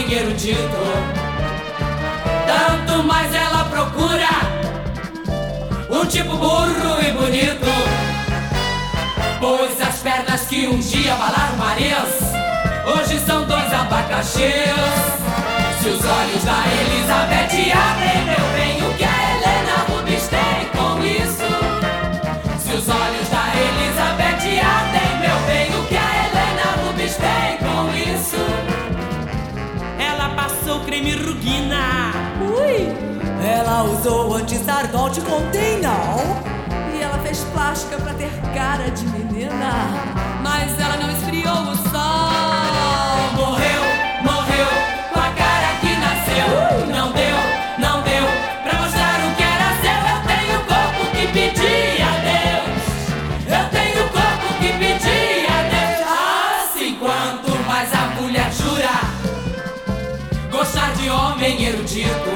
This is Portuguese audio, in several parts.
homem erudito. Tanto mais ela procura um tipo burro e bonito, pois as pernas que um dia balaram Marias hoje são dois abacaxis. Se os olhos da Elizabeth ardem, meu bem, o que a Helena Rubens tem com isso? Se os olhos da Elizabeth ardem, meu bem, o que a Helena Rubens tem com isso? Ela passou creme Rugina. Ui! Ela usou anti-sardote contém não. E ela fez plástica pra ter cara de menina, mas ela não esfriou o sol. Morreu, morreu, com a cara que nasceu. Não deu, não deu, pra mostrar o que era seu. Eu tenho o corpo que pedi a Deus. Eu tenho o corpo que pedi a Deus. Assim, quanto mais a mulher jura gostar de homem erudito,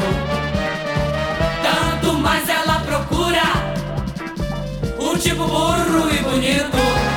tanto mais ela procura um tipo burro e bonito,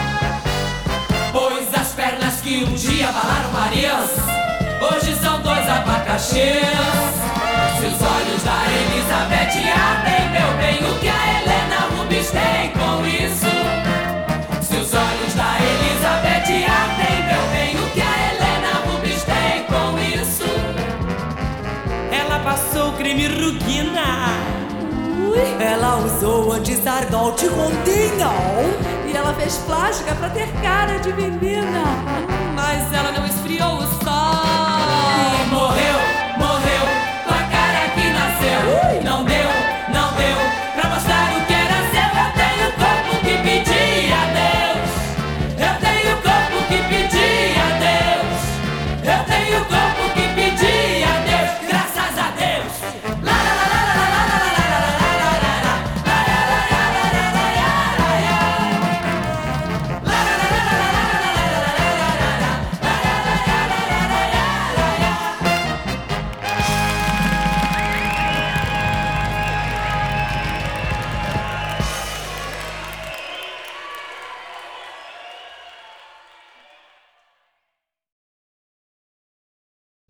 pois as pernas que um dia balaram Marias hoje são dois abacaxis. Se os olhos da Elizabeth ardem, meu bem, o que a Helena Rubens tem com isso? Se os olhos da Elizabeth ardem, meu bem, o que a Helena Rubens tem com isso? Ela passou creme Rugina. Ui! Ela usou anti-sardote contém não. E ela fez plástica pra ter cara de menina, mas ela não esfriou o sol. Morreu,